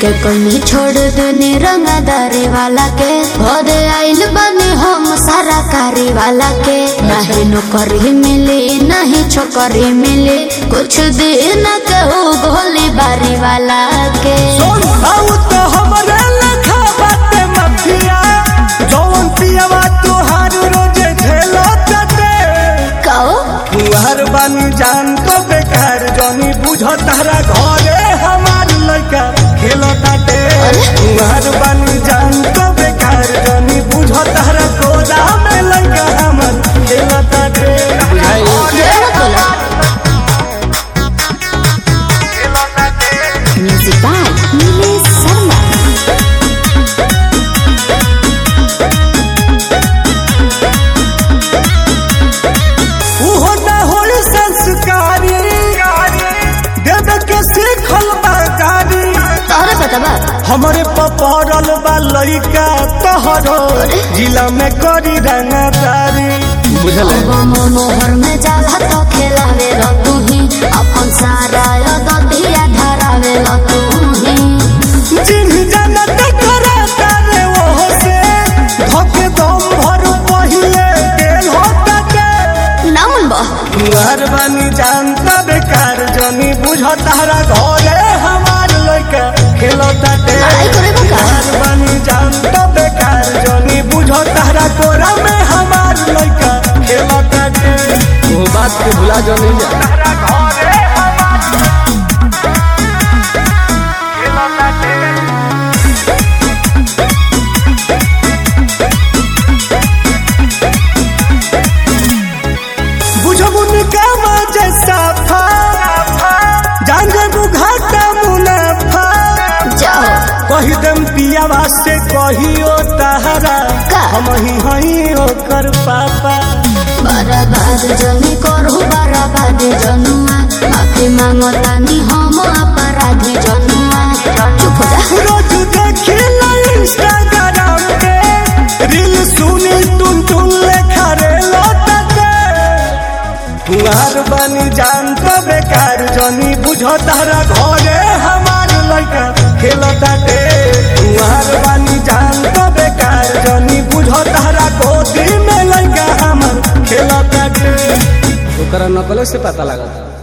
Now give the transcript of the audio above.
के कमी छोड़ देने रंगदारी वाला के घरे आइल बने हम सारा कारी वाला के नहीं नौकरी मिले नहीं छोकरी मिले कुछ दिन कहू गोली बारी वाला के बानी जान तो बेकार जनी बुझ तारा घरे हमार लड़का खेलो ताटे तुम्हार बानी जान तो बेकार जनी बुझ तारा गोदा में लड़का हमार खेलो ताटे म्यूजिक बाय नीलेश शर्मा। हमारे पपड़ल बा लइका तोहरो जिला में करी रंगदारी बुझल मोहर में जाला तो खेलावे तू ही अपन सारा ददिया धरावे तू ही जिन जनत करता रे वो से धके दम भर पहिले गेल होता के नाम बा तुम्हार बानी जानता बेकार जनी बुझ तारा घरे हमार लइका खेलता बानी जानता बेकार जनी बुझ तारा कोरा में हमार लइका खेलता वो बात के भुला जो नहीं जा बुझबुन का जैसा जान जब घाटा मुनाफा कही दम पियावा से कहियो तारा हम ही हई ओकर पापा बर्बाद जनी करू बर्बाद जनुआ माफी मांगतानी हम अपराधी जनुआ चुप हो जा रोज देखी इंस्टाग्राम पे रील सुनी टुन टुन लेखा रे लौटते तुम्हार बानी जान तो बेकार जनी बुझ तारा घरे हमार लड़का खेलता टे तुम्हार बानी जान तो बेकार जनी बुझ तारा गोदी में लड़का हमार खेलता टे ओकरा नकल से पता लगा।